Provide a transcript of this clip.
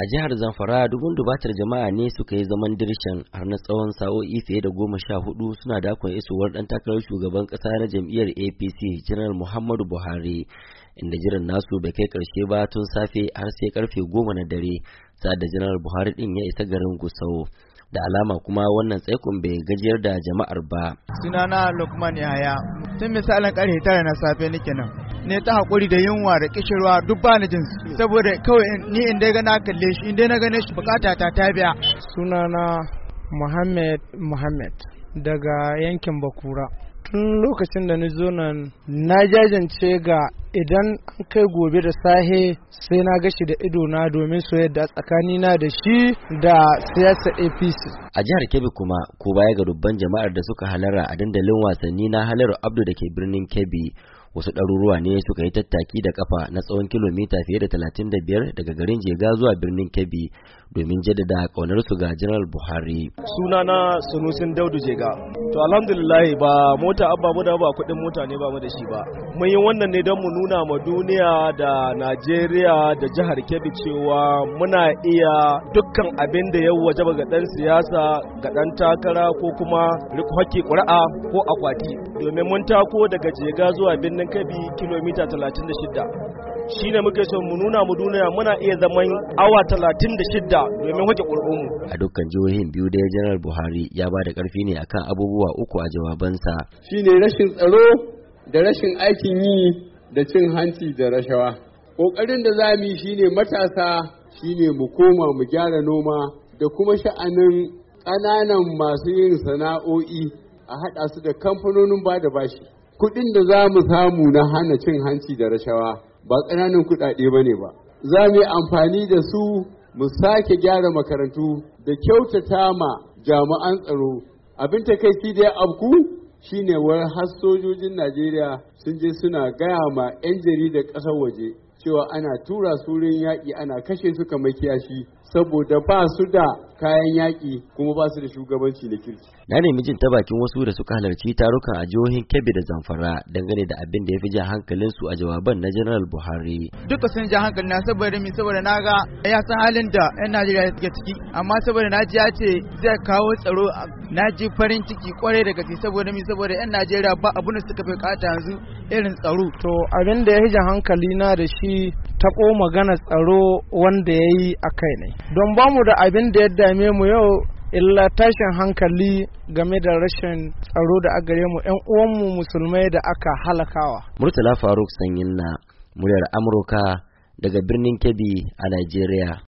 A jihar Zamfara dubun dubatar jama'a ne suka yi zaman dirshan har na tsawon sa'o'i fiye da 14 suna dakon isowar dan takarar shugaban kasa na jam'iyyar APC Janar Muhammadu Buhari, inda jiran nasu bai kai karshe ba tun safe har sai karfe 10 na dare sa'ad da Janar Buhari din ya isa garin Gusau. Da alama kuma wannan tsaikon bai gajiyar da jama'ar ba. Sunana Lukman Yahaya, tun misalin karfe 9 na safe nake nan. Ne ta haƙuri da yunwa da kishirwa duk ba ni jin saboda kawai ni in dai ga na kalle shi in dai na gane shi bukata ta biya. Sunana Muhammad daga yankin Bakura. Tun lokacin da ni zo nan na jajance ga idan an kai gobe da sahe sai na gashi da ido na domin soyayya tsakanina da shi da siyasar APC. A jihar Kebbi kuma ko baya ga dubban jama'ar da suka halara a dandalin wasanni na Haliru Abdu da ke birnin Kebbi, wasu ɗaruruwa ne suka yi tattaki da kafa na tsawon kilomita fiye da 35 daga garin Jega zuwa birnin Kebbi domin jaddada ƙaunarsu ga Janar Buhari. Sunana Sunusin Daudu Jega. To alhamdulillah ba mota abba mu da ba kuɗin mota ne ba mu da shi ba. Mun yi wannan ne don mu nuna ma duniya da Najeriya da jihar Kebbi cewa muna iya dukkan abin da ya wajaba ga ɗan siyasa, ga ɗan takara ko kuma hakki ƙuri'a ko akwati. Domin mun tako daga Jega zuwa birnin Kebbi kilomita 36. Shine muke son mu nuna mu duniya muna iya zaman awa 36 domin hake ƙuri'unmu. A dukkan jihohin biyu da Janar Buhari ya ba da ƙarfi ne akan abubuwa uku a jawabansa. Shine rashin tsaro da rashin aikin yi da cin hanci da rashawa. Ƙoƙarin da za mu yi shine matasa shine mu koma mu gyara noma da kuma sha'anin ƙananan masu yin sana'o'i a haɗa su da kamfanonin ba da bashi. Kuɗin da za mu samu na hana cin hanci da rashawa ba ƙananan kuɗaɗe ba ne ba. Za mu yi amfani da su mu sake gyara makarantu da kyautata ma jami'an tsaro. Abin takaici da ya abku shine har sojojin Najeriya sun je suna gaya ma 'yan jaridar ƙasar waje cewa ana tura su wurin yaƙi ana kashe su kamar kiyashi saboda ba su da kayan yaƙi kuma ba su da shugabanci da kirki. Na nemi jin ta bakin wasu da suka halarci tarukan a jihohin Kebbi da Zamfara dangane da abin da ya fi jan hankalinsu a jawaban na Janar Buhari. Duka sun ja hankali na saboda na ga ya san halin da 'yan Najeriya suke ciki, amma saboda na ji ya ce zai kawo tsaro, na ji farin ciki kwarai da gaske saboda 'yan Najeriya ba abin da suka fi kata yanzu irin tsaro. To abin da ya jan hankali na da shi taɓo magana tsaro wanda ya yi a kai ne. Don ba mu da abin da ya dame mu yau illa tashin hankali game da rashin tsaro da a gare mu 'yan uwanmu musulmai da aka halakawa. Murtala Faruk Sanyin na muryar Amurka daga birnin Kebbi a Najeriya.